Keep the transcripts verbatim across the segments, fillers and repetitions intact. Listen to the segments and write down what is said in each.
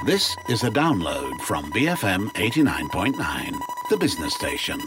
This is a download from B F M eighty-nine point nine, the business station.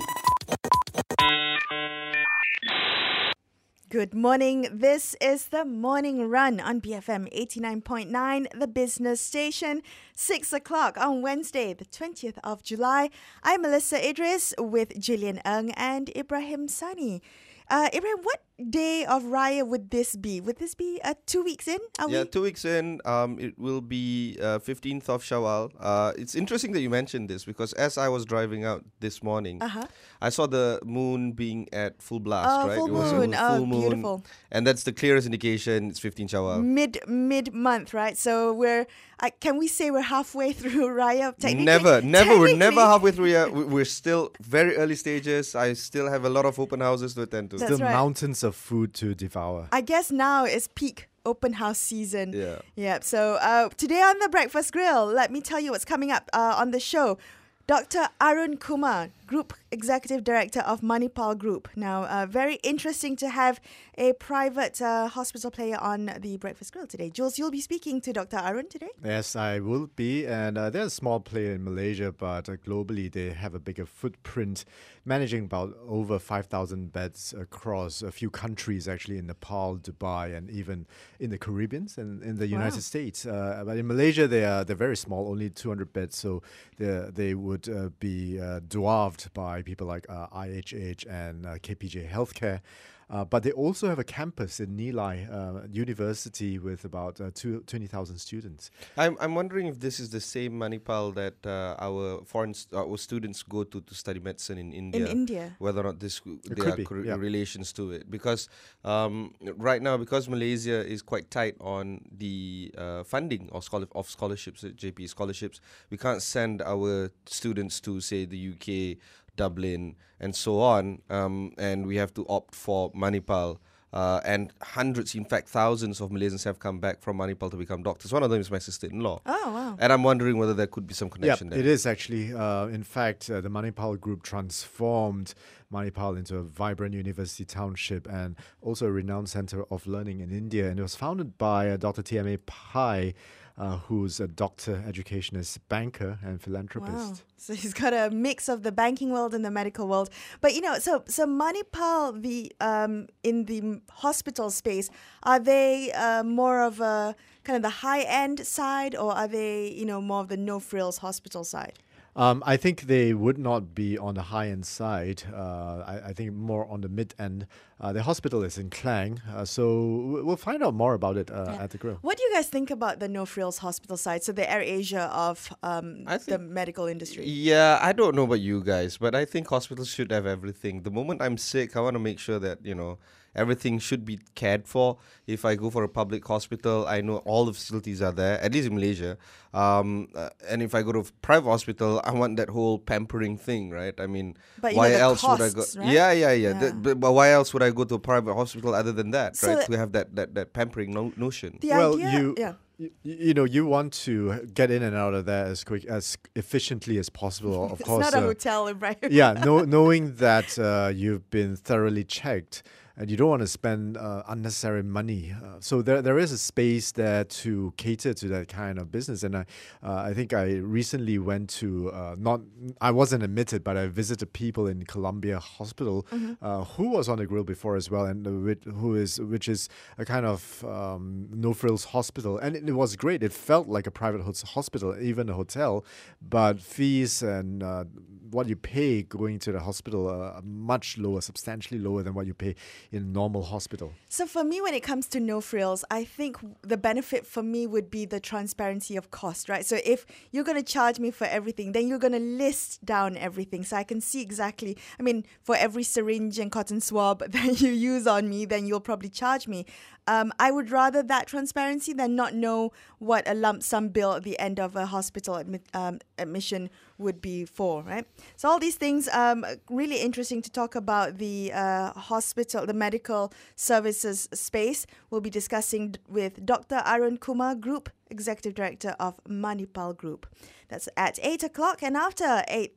Good morning. This is the Morning Run on B F M eighty-nine point nine, the business station. Six o'clock on Wednesday, the twentieth of July. I'm Melissa Idris with Gillian Ng and Ibrahim Sani. Uh, Ibrahim, what day of Raya would this be? Would this be uh, two weeks in? Are yeah, we? two weeks in. Um, it will be uh, fifteenth of Shawwal. Uh, it's interesting that you mentioned this because as I was driving out this morning, Uh-huh. I saw the moon being at full blast. Oh, right? full it was moon. a Oh, full moon, beautiful. and that's the clearest indication. It's fifteenth Shawwal. Mid mid month, right? So we're uh, can we say we're halfway through Raya? Technically, Never, never. We're never technically- halfway through yet. We- We're still very early stages. I still have a lot of open houses to attend to. That's Still right. mountains of food to devour. I guess now is peak open house season. Yeah. Yep. So uh, today on the Breakfast Grill, let me tell you what's coming up uh, on the show. Doctor Arun Kumar, Group Executive Director of Manipal Group. Now, uh, very interesting to have a private uh, hospital player on the Breakfast Grill today. Jules, you'll be speaking to Doctor Arun today? Yes, I will be. And uh, they're a small player in Malaysia, but uh, globally they have a bigger footprint, managing about over five thousand beds across a few countries, actually in Nepal, Dubai, and even in the Caribbean and in the Wow. United States. Uh, but in Malaysia, they are they're very small, only two hundred beds, so they they would uh, be uh, dwarfed by people like uh, I H H and uh, K P J Healthcare. Uh, but they also have a campus in Nilai uh, University with about uh, two, twenty thousand students. I'm I'm wondering if this is the same Manipal that uh, our foreign st- our students go to to study medicine in India. In India. Whether or not this It there could are be, cor- yeah. relations to it, because um, right now because Malaysia is quite tight on the uh, funding of scholar of scholarships, uh, J P scholarships, we can't send our students to say the U K, Dublin, and so on, um, and we have to opt for Manipal. Uh, and hundreds, in fact, thousands of Malaysians have come back from Manipal to become doctors. One of them is my sister-in-law. Oh, wow. And I'm wondering whether there could be some Yeah, connection there. it is actually. Uh, in fact, uh, the Manipal Group transformed Manipal into a vibrant university township and also a renowned center of learning in India. And it was founded by uh, Doctor T M A Pai, uh, who's a doctor, educationist, banker, and philanthropist. Wow. So he's got a mix of the banking world and the medical world. But you know, so so Manipal, the um in the m- hospital space, are they uh, more of a kind of the high end side, or are they you know more of the no frills hospital side? Um, I think they would not be on the high-end side. Uh, I, I think more on the mid-end. Uh, the hospital is in Klang, uh, so w- we'll find out more about it uh, Yeah. at the grill. What do you guys think about the no frills hospital side? So the AirAsia of um I the think- medical industry. Yeah, I don't know about you guys, but I think hospitals should have everything. The moment I'm sick, I want to make sure that, you know, everything should be cared for. If I go for a public hospital, I know all the facilities are there, at least in Malaysia. Um, uh, and if I go to a private hospital, I want that whole pampering thing, right? I mean, But you why know, the else would I go? costs, right? Yeah, yeah, yeah. Yeah. The- but, but why else would I go to a private hospital other than that, So right? that- To have that, that, that pampering no- notion. The well, idea, you, yeah. y- you know, you want to get in and out of there as quick, as efficiently as possible. Of It's course, not a uh, hotel, right? yeah, no, knowing that uh, you've been thoroughly checked and you don't want to spend uh, unnecessary money. Uh, so there, there is a space there to cater to that kind of business. And I, uh, I think I recently went to uh, not, I wasn't admitted, but I visited people in Columbia Hospital uh, who was on the grill before as well, and uh, which, who is, which is a kind of um, no frills hospital, and it, it was great. It felt like a private hos- hospital, even a hotel, but fees and uh, what you pay going to the hospital are much lower, substantially lower than what you pay in a normal hospital. So for me, when it comes to no frills, I think the benefit for me would be the transparency of cost, right? So if you're going to charge me for everything, then you're going to list down everything so I can see exactly. I mean, for every syringe and cotton swab that you use on me, then you'll probably charge me. Um, I would rather that transparency than not know what a lump sum bill at the end of a hospital admit, um, admission would be for, right? So all these things, um, really interesting to talk about the uh, hospital, the medical services space. We'll be discussing d- with Doctor Arun Kumar, Group Executive Director of Manipal Group. That's at eight o'clock, and after eight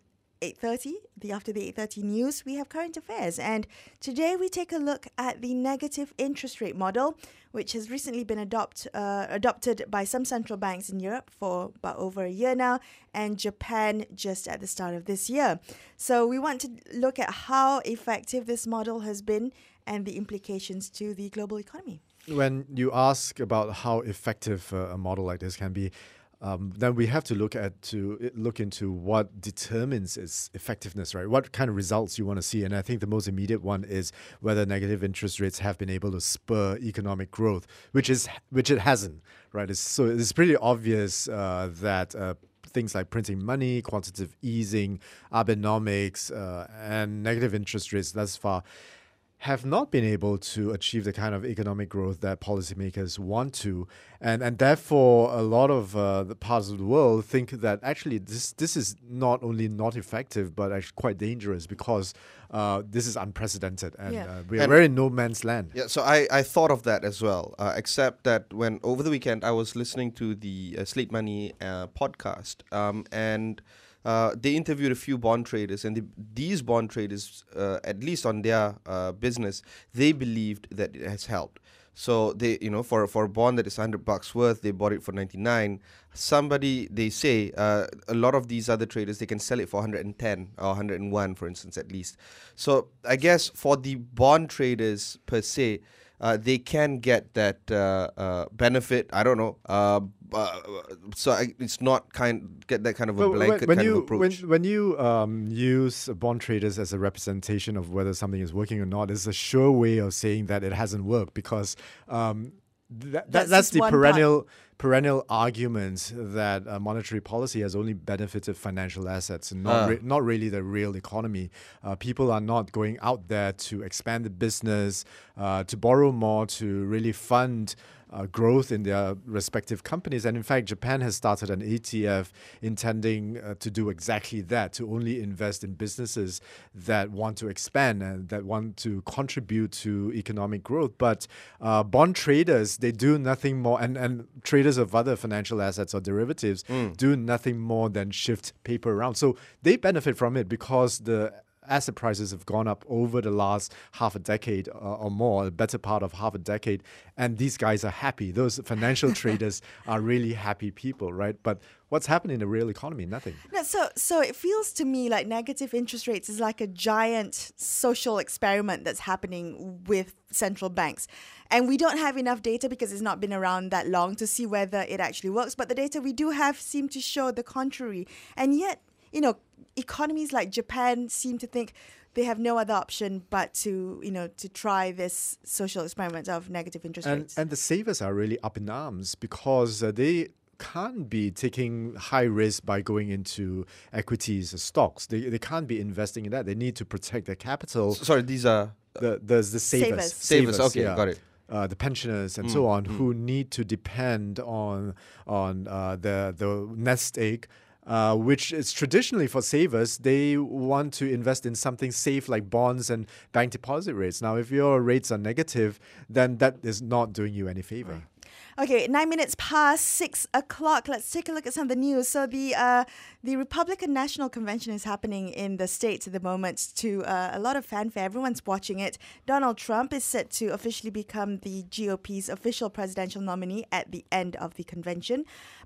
eight thirty, the after the eight thirty news, we have current affairs. And today we take a look at the negative interest rate model, which has recently been adopt, uh, adopted by some central banks in Europe for about over a year now, and Japan just at the start of this year. So we want to look at how effective this model has been and the implications to the global economy. When you ask about how effective uh, a model like this can be, um, then we have to look at to look into what determines its effectiveness, right? What kind of results you want to see, and I think the most immediate one is whether negative interest rates have been able to spur economic growth, which is which it hasn't, right? It's, so it's pretty obvious uh, that. Uh, Things like printing money, quantitative easing, Abenomics, uh, and negative interest rates thus far have not been able to achieve the kind of economic growth that policymakers want to. And and therefore, a lot of uh, the parts of the world think that actually this this is not only not effective, but actually quite dangerous because uh, this is unprecedented. And Yeah. uh, we are And- very in no man's land. Yeah, so I, I thought of that as well, uh, except that when over the weekend I was listening to the uh, Slate Money uh, podcast, um, and uh, they interviewed a few bond traders, and the, these bond traders, uh, at least on their uh, business, they believed that it has helped. So they, you know, for for a bond that is one hundred bucks worth, they bought it for ninety-nine. Somebody, they say, uh, a lot of these other traders, they can sell it for one hundred ten or one hundred one, for instance, at least. So I guess for the bond traders per se, uh, they can get that uh, uh, benefit. I don't know. Uh, uh, so I, it's not kind get that kind of a Well, blanket when kind you of approach. when when you um, use bond traders as a representation of whether something is working or not, it's a sure way of saying that it hasn't worked because um, th- that, That's that's just the one perennial perennial argument that uh, monetary policy has only benefited financial assets and not Ah. re- not really the real economy. Uh, people are not going out there to expand the business, uh, to borrow more, to really fund Uh, growth in their respective companies. And in fact, Japan has started an E T F intending uh, to do exactly that, to only invest in businesses that want to expand and that want to contribute to economic growth. But uh, bond traders, they do nothing more, and, and traders of other financial assets or derivatives do nothing more than shift paper around. So they benefit from it because the asset prices have gone up over the last half a decade uh, or more, a better part of half a decade, and these guys are happy. Those financial traders are really happy people, right? But what's happened in the real economy? Nothing. No, so so it feels to me like negative interest rates is like a giant social experiment that's happening with central banks. And we don't have enough data because it's not been around that long to see whether it actually works. But the data we do have seem to show the contrary. And yet, you know, economies like Japan seem to think they have no other option but to, you know, to try this social experiment of negative interest And, rates. and the savers are really up in arms because uh, they can't be taking high risk by going into equities or stocks. They, they can't be investing in that. They need to protect their capital. So- sorry, these are The, there's the savers. Savers. Savers, okay, got it. Uh, the pensioners and so on who need to depend on on uh, the the nest egg, uh, which is traditionally for savers. They want to invest in something safe like bonds and bank deposit rates. Now, if your rates are negative, then that is not doing you any favor. Okay, nine minutes past six o'clock. Let's take a look at some of the news. So the uh, the Republican National Convention is happening in the States at the moment to uh, a lot of fanfare. Everyone's watching it. Donald Trump is set to officially become the G O P's official presidential nominee at the end of the convention.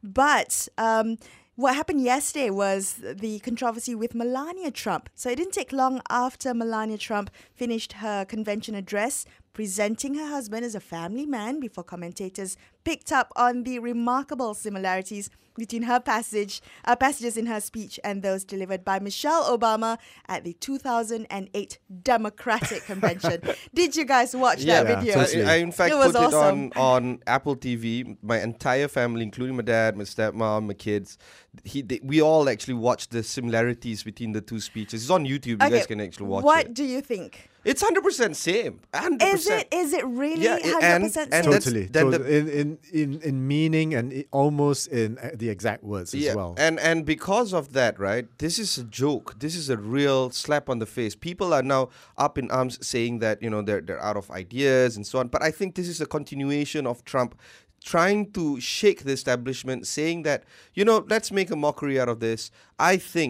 But um, what happened yesterday was the controversy with Melania Trump. So it didn't take long after Melania Trump finished her convention address, presenting her husband as a family man before commentators picked up on the remarkable similarities between her passage, uh, passages in her speech and those delivered by Michelle Obama at the two thousand eight Democratic Convention. Did you guys watch Yeah, that yeah, video? totally. I, I in fact It was put awesome. it on, on Apple T V. My entire family, including my dad, my stepmom, my kids, he they, we all actually watched the similarities between the two speeches. It's on YouTube. You guys can actually watch what it. do you think? It's one hundred percent same. one hundred percent. Is it? Is it really Yeah, one and- hundred percent and same? that's- Totally. then So the- in, in, in, in meaning and i- almost in uh, the exact words as well. And and because of that, right, this is a joke. This is a real slap on the face. People are now up in arms saying that, you know, they're they're out of ideas and so on. But I think this is a continuation of Trump trying to shake the establishment, saying that, you know, let's make a mockery out of this. I think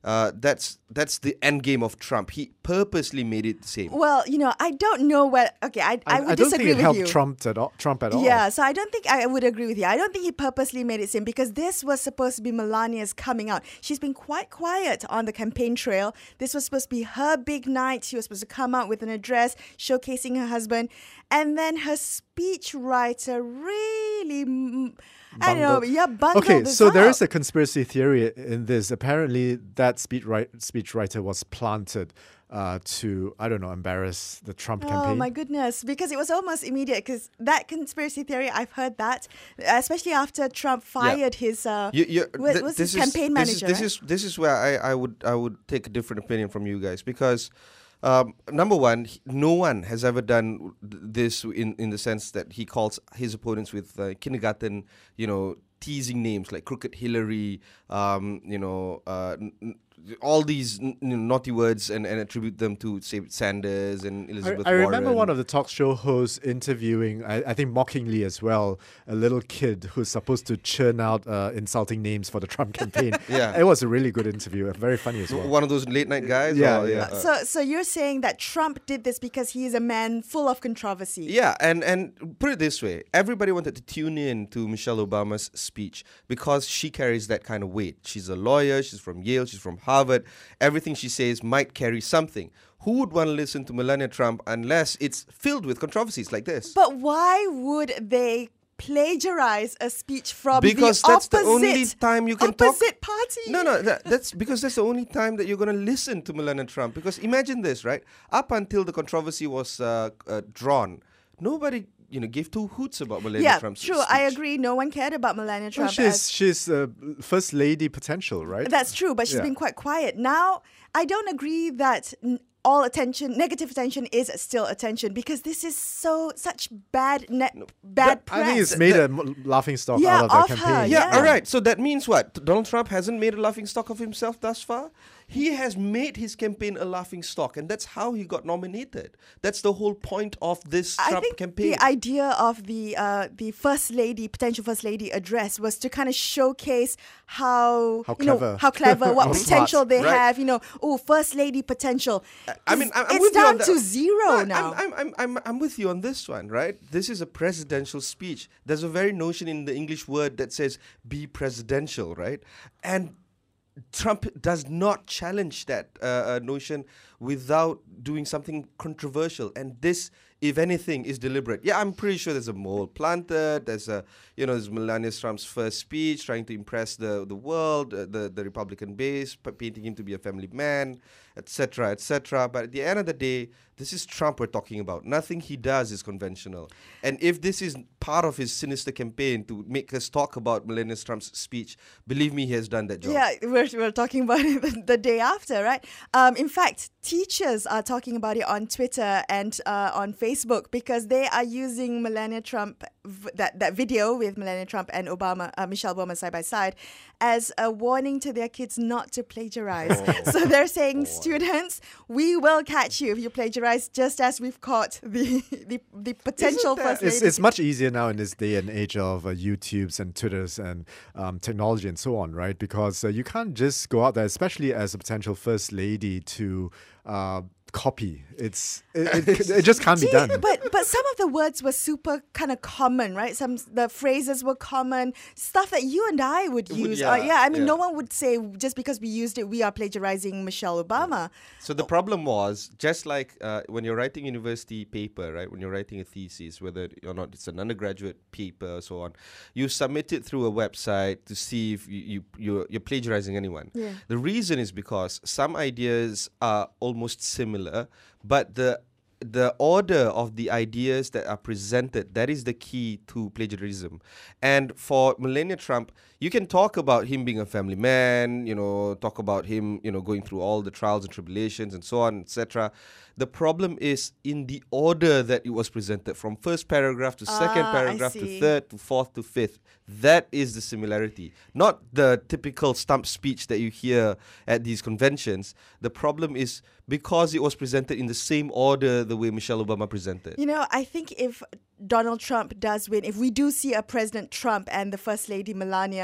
uh, that's that's the end game of Trump. He purposely made it the same. Well, you know, I don't know what. Okay, I, I, I, would I don't disagree think it with helped you. Trump at all. Trump at all. Yeah, so I don't think I would agree with you. I don't think he purposely made it seem, because this was supposed to be Melania's coming out. She's been quite quiet on the campaign trail. This was supposed to be her big night. She was supposed to come out with an address showcasing her husband. And then her speech writer really, mm, I don't know, Bungled. yeah, bungled Okay, this so there up. is a conspiracy theory in this. Apparently, that speech write, speechwriter was planted uh, to, I don't know, embarrass the Trump Oh campaign. my goodness, because it was almost immediate, because that conspiracy theory, I've heard that, especially after Trump fired his, uh, You- you- was, th- was this his is- campaign this manager, Is, this right? is this is where I, I would I would take a different opinion from you guys, because um, number one, he- no one has ever done th- this in, in the sense that he calls his opponents with uh, kindergarten, you know, teasing names like Crooked Hillary, um, you know, uh, n- n- all these n- n- naughty words and, and attribute them to, say, Sanders and I, Elizabeth I remember Warren. one of the talk show hosts interviewing, I, I think mockingly as well, a little kid who's supposed to churn out uh, insulting names for the Trump campaign. Yeah. It was a really good interview, very funny as well. One of those late night guys? Yeah, or- yeah. uh, So, so you're saying that Trump did this because he is a man full of controversy. Yeah, and, and put it this way, everybody wanted to tune in to Michelle Obama's speech because she carries that kind of weight. She's a lawyer, she's from Yale, she's from Harvard. Everything she says might carry something. Who would want to listen to Melania Trump unless it's filled with controversies like this? But why would they plagiarize a speech from Because the that's opposite, the only time you can talk. opposite party? No, no, that, that's because that's the only time that you're going to listen to Melania Trump. Because imagine this, right? Up until the controversy was uh, uh, drawn, nobody, you know, gave two hoots about Melania Yeah, Trump's true. speech. I agree. No one cared about Melania Well, Trump. she's as- she's uh, first lady potential, right? That's true, but she's Yeah. been quite quiet. Now, I don't agree that n- all attention, negative attention is still attention, because this is so such bad ne- bad press. I think it's made a m- laughing stock Yeah, out of that of her, campaign. Yeah, Yeah. all right. So that means what? Donald Trump hasn't made a laughing stock of himself thus far? He has made his campaign a laughing stock, and that's how he got nominated. That's the whole point of this I Trump think campaign. the idea of the uh, the first lady, potential first lady address was to kind of showcase how, How you know, clever. how clever, what How potential smart. they Right. have. You know, oh, first lady potential. I mean, I'm, I'm it's with you on down that. to zero No, now. I'm, I'm, I'm, I'm, I'm with you on this one, right? This is a presidential speech. There's a very notion in the English word that says be presidential, right? And Trump does not challenge that uh, uh, notion without doing something controversial. And this, if anything, is deliberate. Yeah, I'm pretty sure there's a mole planted. There's a, you know, there's Melania Trump's first speech trying to impress the, the world, uh, the, the Republican base, p- painting him to be a family man, et cetera, et cetera. But at the end of the day, this is Trump we're talking about. Nothing he does is conventional. And if this is part of his sinister campaign to make us talk about Melania Trump's speech, believe me, he has done that job. Yeah, we're, we're talking about it the, the day after, right? Um, in fact, teachers are talking about it on Twitter and uh, on Facebook, because they are using Melania Trump, v- that, that video with Melania Trump and Obama, uh, Michelle Obama side by side, as a warning to their kids not to plagiarize. So they're saying, students, we will catch you if you plagiarize, just as we've caught the the, the potential that- first lady. It's, it's much easier now in this day and age of uh, YouTubes and Twitters and um, technology and so on, right? Because uh, you can't just go out there, especially as a potential first lady, to uh, copy. It's it, it, it just can't be See, done. But but some of the words were super kind of common, right? Some the phrases were common, stuff that you and I would Would- use. yeah, Uh, yeah, I mean, yeah. no one would say just because we used it, we are plagiarizing Michelle Obama. So the problem was, just like uh, when you're writing university paper, right? When you're writing a thesis, whether or not it's an undergraduate paper or so on, you submit it through a website to see if you, you you're, you're plagiarizing anyone. Yeah. The reason is because some ideas are almost similar, but the the order of the ideas that are presented, that is the key to plagiarism. And for Melania Trump, you can talk about him being a family man, you know, talk about him, you know, going through all the trials and tribulations and so on, et cetera. The problem is in the order that it was presented, from first paragraph to second Ah, I paragraph to see. third to fourth to fifth. That is the similarity, not the typical stump speech that you hear at these conventions. The problem is because it was presented in the same order the way Michelle Obama presented. You know, I think if Donald Trump does win, if we do see a President Trump and the First Lady Melania,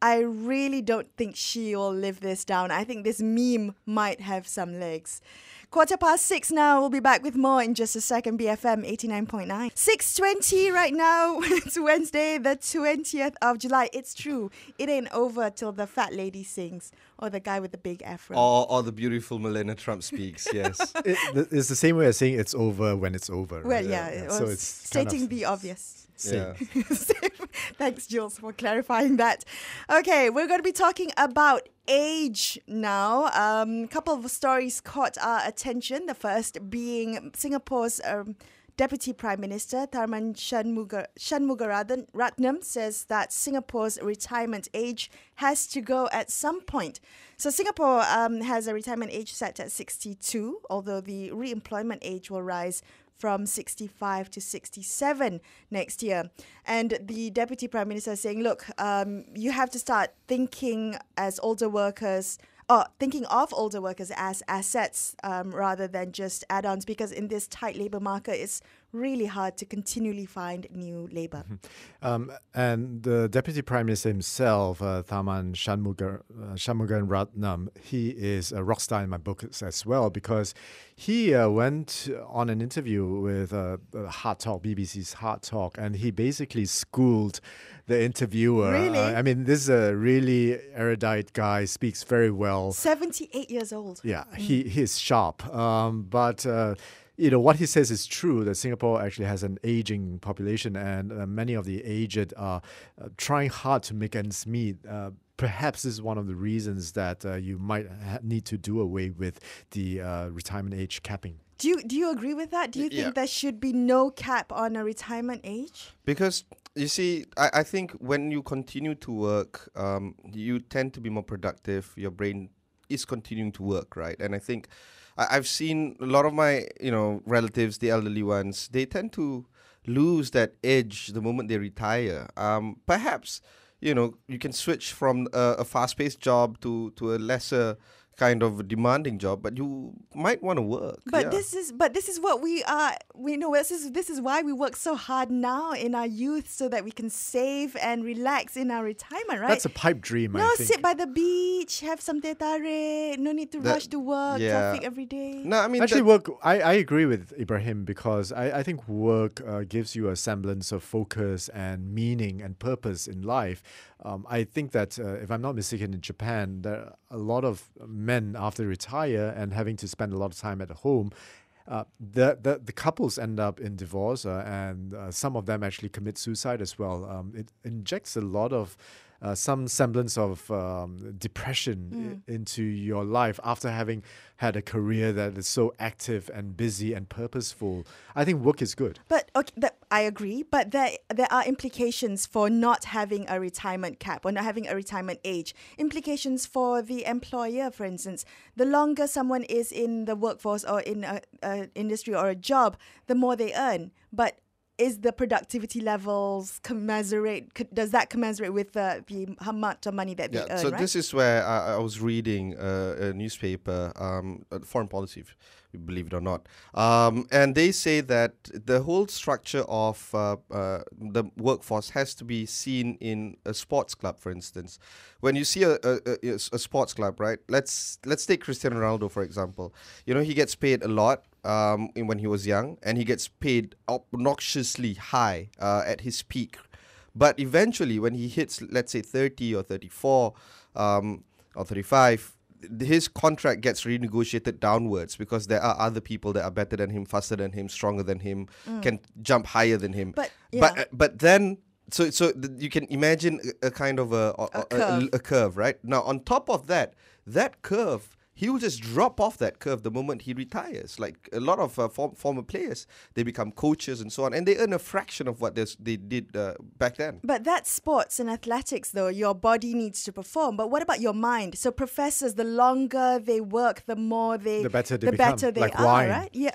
I really don't think she will live this down. I think this meme might have some legs. Quarter past six now. We'll be back with more in just a second. B F M eighty-nine point nine. six twenty right now. It's Wednesday, the twentieth of July. It's true. It ain't over till the fat lady sings or the guy with the big afro. Or, or the beautiful Melania Trump speaks, yes. It, th- it's the same way as saying it's over when it's over. Well, right? yeah. It was So it's kind stating of the obvious. same. Yeah. Thanks, Jules, for clarifying that. Okay, we're going to be talking about age now. A um, couple of stories caught our attention. The first being Singapore's um, Deputy Prime Minister Tharman Shanmuga- Shanmugaratnam says that Singapore's retirement age has to go at some point. So Singapore um, has a retirement age set at sixty-two, although the re-employment age will rise from sixty-five to sixty-seven next year. And the Deputy Prime Minister is saying, look, um, you have to start thinking as older workers, or thinking of older workers as assets um, rather than just add-ons, because in this tight labour market, it's really hard to continually find new labour. Um, and the Deputy Prime Minister himself, uh, Tharman Shanmugar, uh, Shanmugaratnam, he is a rock star in my book as well, because he uh, went on an interview with uh, Hard Talk, B B C's Hard Talk, and he basically schooled the interviewer. Really? Uh, I mean, this is a really erudite guy, speaks very well. seventy-eight years old. Yeah, he he's sharp. Um, but uh, you know what he says is true. That Singapore actually has an aging population, and uh, many of the aged are uh, trying hard to make ends meet. Uh, Perhaps this is one of the reasons that uh, you might ha- need to do away with the uh, retirement age capping. Do you do you agree with that? Do you think Yeah. there should be no cap on a retirement age? Because you see, I, I think when you continue to work, um, you tend to be more productive. Your brain is continuing to work, right? And I think I, I've seen a lot of my, you know, relatives, the elderly ones, they tend to lose that edge the moment they retire. Um, perhaps, you know, you can switch from a, a fast-paced job to, to a lesser kind of demanding job, but you might want to work. But yeah. this is but this is what we are. We know this is this is why we work so hard now in our youth, so that we can save and relax in our retirement, right? That's a pipe dream, no, I think. sit by the beach, have some teh tarik, no need to That- rush to work, yeah. traffic every day. No, I mean, Actually, that- work. I, I agree with Ibrahim, because I, I think work uh, gives you a semblance of focus and meaning and purpose in life. Um, I think that, uh, if I'm not mistaken, in Japan, there are a lot of men, after they retire and having to spend a lot of time at home, uh, the, the the couples end up in divorce, uh, and uh, some of them actually commit suicide as well. Um, it injects a lot of uh, some semblance of um, depression i- into your life after having had a career that is so active and busy and purposeful. I think work is good. But okay, that, I agree. But there there are implications for not having a retirement cap or not having a retirement age. Implications for the employer, for instance. The longer someone is in the workforce or in a, a industry or a job, the more they earn. But is the productivity levels commensurate? c- Does that commensurate with the, the how much of money that they Yeah, earn? so right? this is where I, I was reading uh, a newspaper, um, uh, Foreign Policy, if you believe it or not, um, and they say that the whole structure of uh, uh, the workforce has to be seen in a sports club, for instance. When you see a, a, a, a sports club, right? Let's let's take Cristiano Ronaldo, for example. You know, he gets paid a lot um, in, when he was young, and he gets paid obnoxiously high uh, at his peak. But eventually, when he hits, let's say, thirty or thirty-four um, or thirty-five, th- his contract gets renegotiated downwards because there are other people that are better than him, faster than him, stronger than him, can jump higher than him. But, but, yeah. uh, but then, so so th- you can imagine a, a kind of a, a, A a, curve. a curve, right? Now, on top of that, that curve, he will just drop off that curve the moment he retires. Like a lot of uh, form, former players, they become coaches and so on, and they earn a fraction of what they, s- they did uh, back then. But that's sports and athletics, though. Your body needs to perform. But what about your mind? So professors, the longer they work, the more they... The better they the become, better they like are, wine. right? Yeah.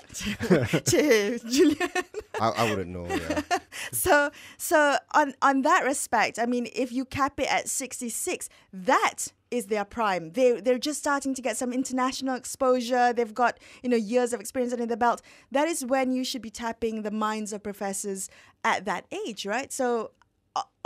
Cheers, Julian. I, I wouldn't know, yeah. So, so on, on that respect, I mean, if you cap it at sixty-six, that is their prime. They, they're just starting to get some international exposure. They've got, you know, years of experience under the belt. That is when you should be tapping the minds of professors at that age, right? So o-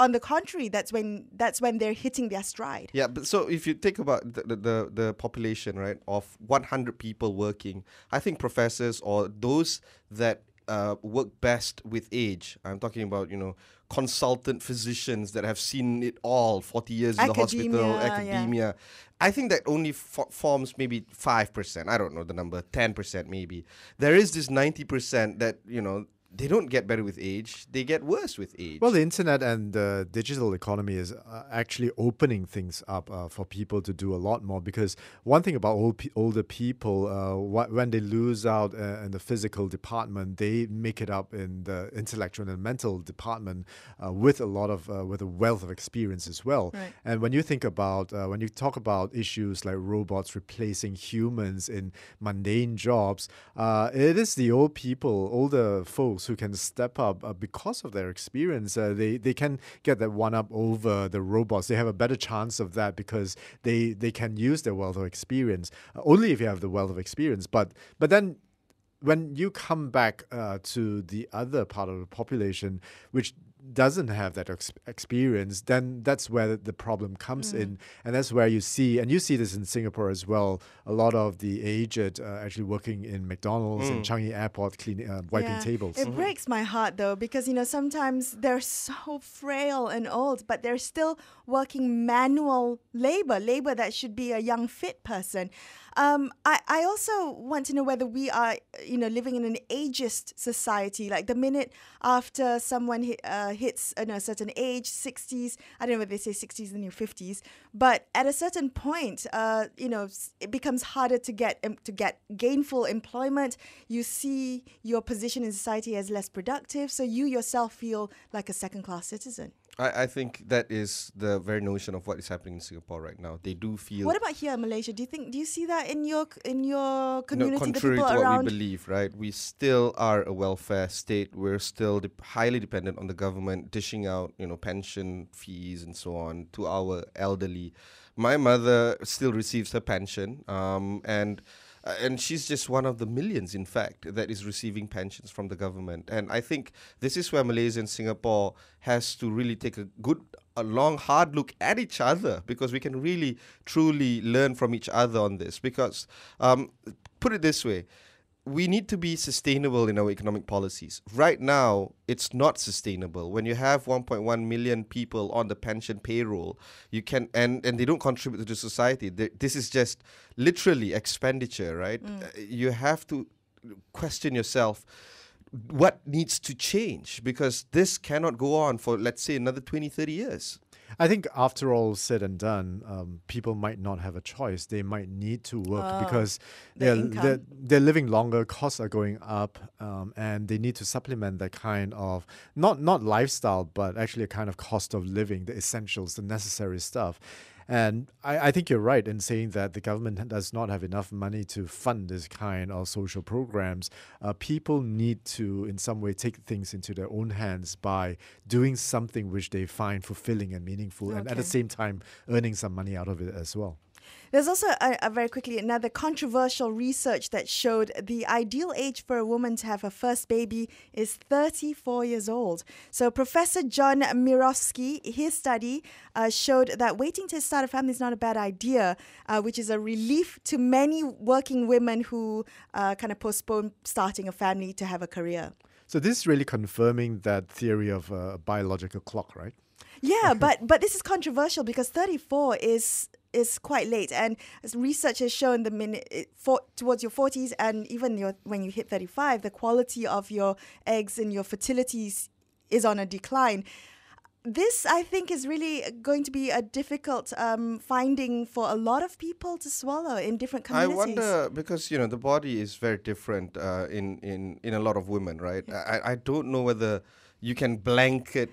on the contrary, that's when that's when they're hitting their stride. Yeah, but so if you think about the, the, the, the population, right, of one hundred people working, I think professors or those that uh, work best with age, I'm talking about, you know, consultant physicians that have seen it all, forty years in the hospital, Academia, yeah. academia. I think that only fo- forms maybe five percent. I don't know the number, ten percent maybe. There is this ninety percent that, you know, they don't get better with age. They get worse with age. Well, the internet and the digital economy is uh, actually opening things up uh, for people to do a lot more, because one thing about old pe- older people, uh, wh- when they lose out uh, in the physical department, they make it up in the intellectual and mental department uh, with a lot of, uh, with a wealth of experience as well. Right. And when you think about, uh, when you talk about issues like robots replacing humans in mundane jobs, uh, it is the old people, older folks who can step up uh, because of their experience. Uh, they they can get that one up over the robots. They have a better chance of that because they they can use their wealth of experience. Uh, only if you have the wealth of experience. But but then when you come back uh, to the other part of the population, which doesn't have that ex- experience, then that's where the problem comes mm. in. And that's where you see, and you see this in Singapore as well, a lot of the aged uh, actually working in McDonald's mm. and Changi Airport cleaning, uh, wiping yeah. tables. It mm-hmm. breaks my heart though, because, you know, sometimes they're so frail and old, but they're still working manual labor, labor that should be a young, fit person. Um, I, I also want to know whether we are, you know, living in an ageist society. Like the minute after someone hit, uh, hits you know, a certain age, sixties, I don't know whether they say sixties in the new fifties, but at a certain point, uh, you know, it becomes harder to get um, to get gainful employment. You see your position in society as less productive, so you yourself feel like a second-class citizen. I, I think that is the very notion of what is happening in Singapore right now. They do feel. What about here in Malaysia? Do you think? Do you see that in your in your community? No, contrary the to people what around? we believe, right? We still are a welfare state. We're still de- highly dependent on the government dishing out, you know, pension fees and so on to our elderly. My mother still receives her pension, um, and. Uh, and she's just one of the millions, in fact, that is receiving pensions from the government. And I think this is where Malaysia and Singapore has to really take a good, a long, hard look at each other, because we can really, truly learn from each other on this. Because, um, put it this way, we need to be sustainable in our economic policies. Right now, it's not sustainable. When you have one point one million people on the pension payroll, you can and, and they don't contribute to society. They, this is just literally expenditure, right? Mm. Uh, you have to question yourself, what needs to change? Because this cannot go on for, let's say, another twenty, thirty years. I think after all said and done, um, people might not have a choice. They might need to work oh, because the they're, income. they're they're living longer, costs are going up, um, and they need to supplement that kind of not not lifestyle, but actually a kind of cost of living, the essentials, the necessary stuff. And I, I think you're right in saying that the government does not have enough money to fund this kind of social programs. Uh, people need to, in some way, take things into their own hands by doing something which they find fulfilling and meaningful, okay. and at the same time, earning some money out of it as well. There's also, a, a very quickly, another controversial research that showed the ideal age for a woman to have her first baby is thirty-four years old. So Professor John Mirowski, his study uh, showed that waiting to start a family is not a bad idea, uh, which is a relief to many working women who uh, kind of postpone starting a family to have a career. So this is really confirming that theory of a biological clock, right? Yeah, but but this is controversial because thirty-four is is quite late, and as research has shown the minute for, towards your forties and even your when you hit thirty-five, the quality of your eggs and your fertility is on a decline. This, I think, is really going to be a difficult um, finding for a lot of people to swallow in different communities. I wonder, because, you know, the body is very different uh, in, in, in a lot of women, right? I, I don't know whether you can blanket,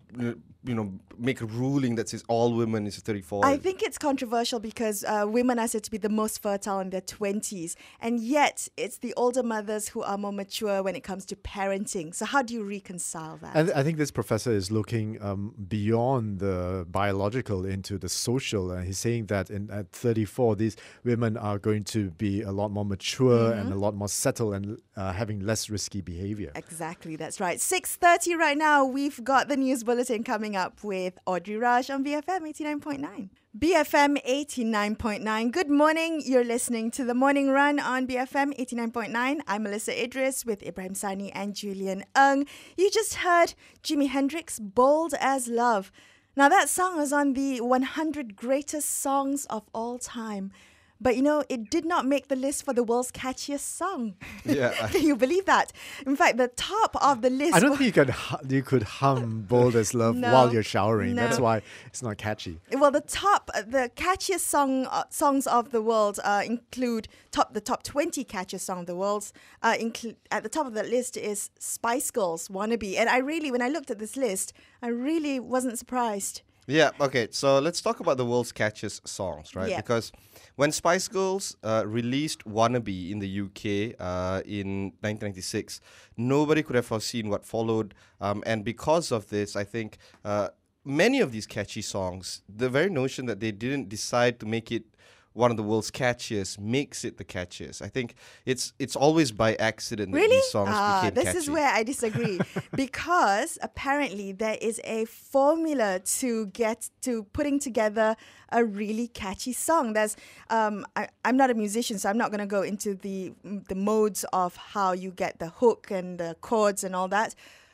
you know, make a ruling that says all women is thirty-four. I think it's controversial because uh, women are said to be the most fertile in their twenties, and yet it's the older mothers who are more mature when it comes to parenting. So how do you reconcile that? And I think this professor is looking um, beyond the biological into the social. And he's saying that in at thirty-four, these women are going to be a lot more mature mm-hmm. and a lot more settled and uh, having less risky behavior. Exactly, that's right. six thirty right now. We've got the news bulletin coming up. up with Audrey Raj on B F M eighty-nine point nine. B F M eighty-nine point nine. Good morning. You're listening to The Morning Run on B F M eighty-nine point nine. I'm Melissa Idris with Ibrahim Sani and Julian Ng. You just heard Jimi Hendrix, Bold as Love. Now, that song was on the one hundred Greatest Songs of All Time. But, you know, it did not make the list for the world's catchiest song. Yeah. Can you believe that? In fact, the top of the list... I don't think you could hu- you could hum "Bold as Love" No, while you're showering. no. That's why it's not catchy. Well, the top, the catchiest song uh, songs of the world uh, include top the top twenty catchiest song of the world. Uh, include at the top of that list is Spice Girls' "Wannabe," and I really, when I looked at this list, I really wasn't surprised. Yeah, okay, so let's talk about the world's catchiest songs, right? Yeah. Because when Spice Girls uh, released Wannabe in the U K uh, in nineteen ninety-six, nobody could have foreseen what followed. Um, and because of this, I think uh, many of these catchy songs, the very notion that they didn't decide to make it one of the world's catchiest makes it the catchiest. I think it's it's always by accident that Really? these songs Ah, became this catchy. is where I disagree. Because apparently there is a formula to get to putting together a really catchy song. There's, um, I, I'm not a musician, so I'm not going to go into the the modes of how you get the hook and the chords and all that.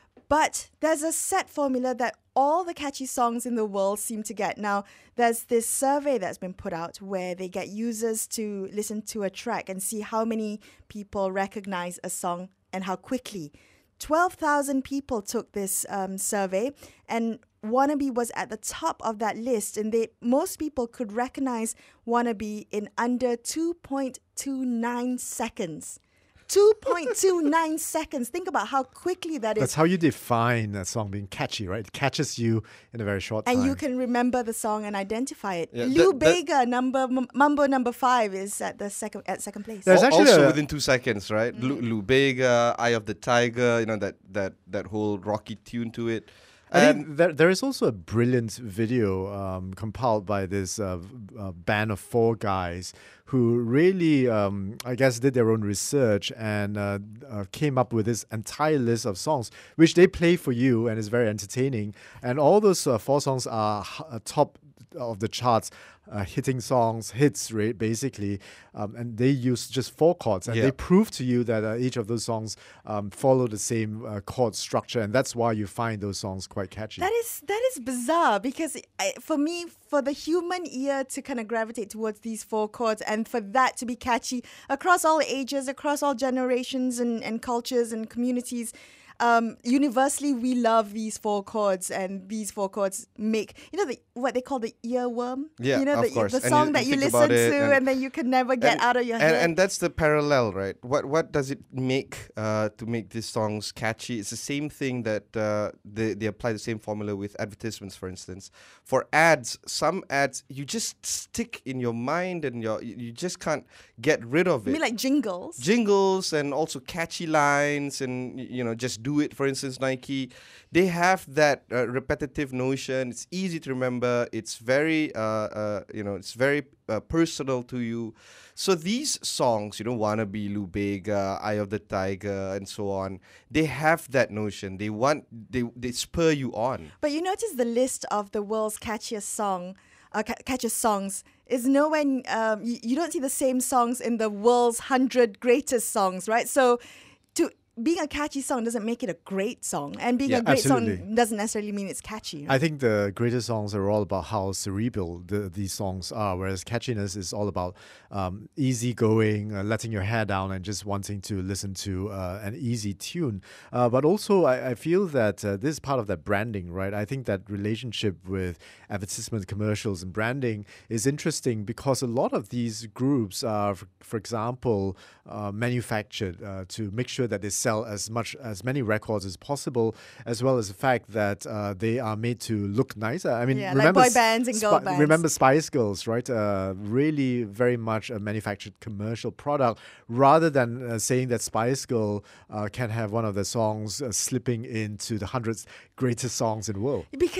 But there's a set formula that all the catchy songs in the world seem to get. Now, there's this survey that's been put out where they get users to listen to a track and see how many people recognize a song and how quickly. twelve thousand people took this um, survey, and Wannabe was at the top of that list, and they most people could recognize Wannabe in under two point two nine seconds. two point two nine seconds. Think about how quickly that is. That's how you define a song being catchy, right? It catches you in a very short And time. you can remember the song and identify it. Yeah, Lou that- that- Bega, number M- Mambo number five, is at the second at second place. There's Al- actually also a- within two seconds, right? Mm. Lu, Lu Bega, Eye of the Tiger, you know, that that that whole rocky tune to it. I And think there, there is also a brilliant video um, compiled by this uh, v- uh, band of four guys who really, um, I guess, did their own research and uh, uh, came up with this entire list of songs, which they play for you and is very entertaining. And all those uh, four songs are h- uh, top of the charts, uh, hitting songs, hits, right, basically. Um, and they use just four chords. And Yeah. they prove to you that uh, each of those songs um, follow the same uh, chord structure. And that's why you find those songs quite catchy. That is that is bizarre because I, for me, for the human ear to kind of gravitate towards these four chords and for that to be catchy across all ages, across all generations and, and cultures and communities, um, universally we love these four chords, and these four chords make, you know, the, what they call the earworm? Yeah, you know, of the, course. the And song you- that you you think listen about it to and, and- then you can never get and, out of your and, head. and that's the parallel, right? What what does it make uh, to make these songs catchy? It's the same thing that uh, they, they apply the same formula with advertisements, for instance. For ads, some ads, you just stick in your mind and your, you you just can't get rid of I it. mean, like jingles. Jingles and also catchy lines and y- you know, just do it, for instance, Nike, they have that uh, repetitive notion. It's easy to remember. It's very uh, uh, you know, it's very uh, personal to you. So these songs, you know, Wannabe, Lou Bega, Eye of the Tiger, and so on, they have that notion. They want, they they spur you on. But you notice the list of the world's catchiest song, uh, ca- catchiest songs is nowhere. Um, you, you don't see the same songs in the world's hundred greatest songs, right? So, to being a catchy song doesn't make it a great song, and being Yeah, a great absolutely. song doesn't necessarily mean it's catchy. I think the greatest songs are all about how cerebral the, these songs are, whereas catchiness is all about um, easygoing, uh, letting your hair down, and just wanting to listen to uh, an easy tune. Uh, but also, I, I feel that uh, this is part of that branding, right? I think that relationship with advertisement, commercials, and branding is interesting because a lot of these groups are, for, for example, uh, manufactured uh, to make sure that they sell as much as many records as possible, as well as the fact that uh, they are made to look nicer. I mean, Yeah, like remember boy S- bands and girl Spi- bands. Remember Spice Girls, right? Uh, really, very much a manufactured commercial product, rather than uh, saying that Spice Girl uh, can have one of the songs uh, slipping into the hundreds greatest songs in the world. Because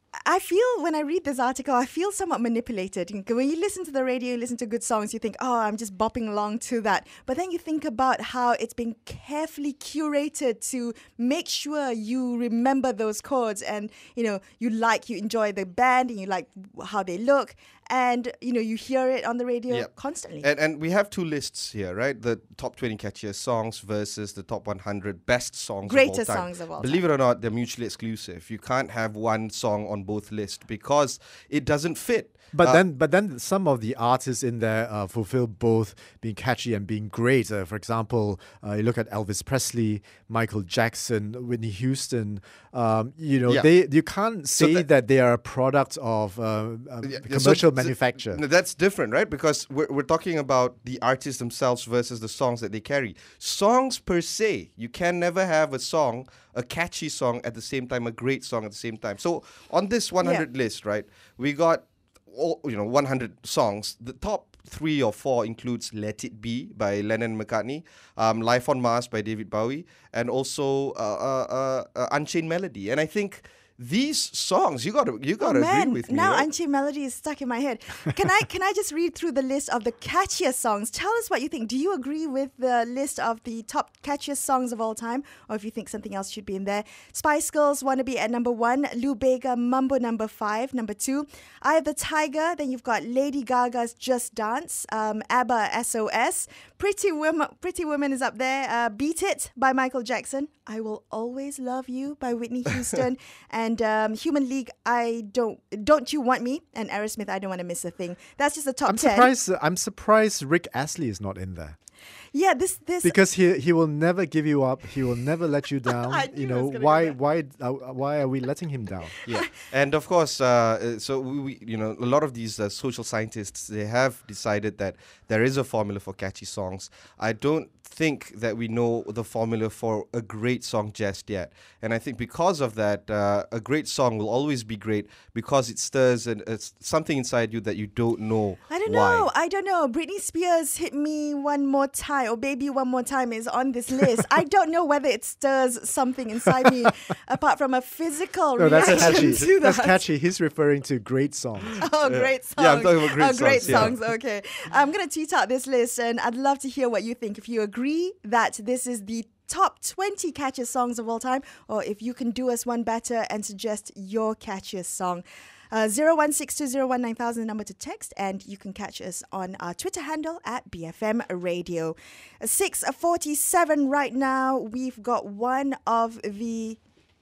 I feel when I read this article, I feel somewhat manipulated. When you listen to the radio, you listen to good songs, you think, oh, I'm just bopping along to that. But then you think about how it's been carefully curated to make sure you remember those chords and, you know, you like, you enjoy the band and you like how they look. And, you know, you hear it on the radio Yep. constantly. And and we have two lists here, right? The top twenty catchiest songs versus the top one hundred best songs Greatest of all time. songs of all Believe it or not, they're mutually exclusive. You can't have one song on both lists because it doesn't fit. But Uh, then, but then, some of the artists in there uh, fulfill both being catchy and being great. Uh, for example, uh, you look at Elvis Presley, Michael Jackson, Whitney Houston. Um, you know, Yeah. they you can't So say that- that they are a product of uh, uh, Yeah, yeah, commercial so- so- manufacture. no, that's different, right? Because we're, we're talking about the artists themselves versus the songs that they carry. Songs per se, you can never have a song, a catchy song at the same time, a great song at the same time. So on this one hundred list, right, we got all, you know, one hundred songs. The top three or four includes Let It Be by Lennon and McCartney, um, Life on Mars by David Bowie, and also uh, uh, uh, uh, Unchained Melody. And I think these songs, you gotta you Oh gotta man, agree with me. now right? Unchained Melody is stuck in my head. Can I can I just read through the list of the catchiest songs? Tell us what you think. Do you agree with the list of the top catchiest songs of all time, or if you think something else should be in there? Spice Girls Wannabe at number one, Lou Bega Mambo number five, number two, Eye of the Tiger. Then you've got Lady Gaga's Just Dance, um, ABBA S O S, Pretty Woman, Pretty Woman is up there. Uh, Beat It by Michael Jackson, I Will Always Love You by Whitney Houston, and And um, Human League, I don't, don't you want me? And Aerosmith, I don't want to miss a thing. That's just the top I'm ten. surprised. I'm surprised Rick Astley is not in there. Yeah, this this Because he he will never give you up. He will never let you down. I knew you it was know gonna go why there. why uh, why are we letting him down? Yeah, and of course, uh, uh, so we, we, you know, a lot of these uh, social scientists, they have decided that there is a formula for catchy songs. I don't think that we know the formula for a great song just yet, and I think because of that, uh, a great song will always be great because it stirs and it's something inside you that you don't know. I don't why. know. I don't know. Britney Spears Hit Me One More Time or Baby One More Time is on this list. I don't know whether it stirs something inside me apart from a physical No, that's reaction catchy. to That's that. catchy. He's referring to great songs. Oh, great songs. Yeah, I'm talking about great oh, great songs, yeah. songs. Okay. I'm going to tweet out this list and I'd love to hear what you think. If you agree that this is the top twenty catchiest songs of all time, or if you can do us one better and suggest your catchiest song. Uh, zero one six two zero one nine thousand, the number to text, and you can catch us on our Twitter handle at B F M Radio. six forty-seven right now. We've got one of the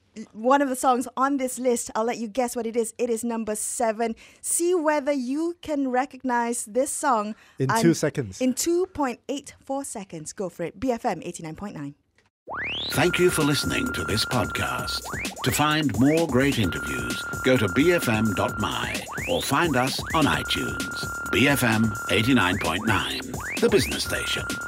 one of the songs on this list. I'll let you guess what it is. It is number seven. See whether you can recognize this song In un- two seconds. In two point eight four seconds. Go for it. B F M eighty-nine point nine. Thank you for listening to this podcast. To find more great interviews, go to b f m dot m y or find us on iTunes. B F M eighty-nine point nine, the business station.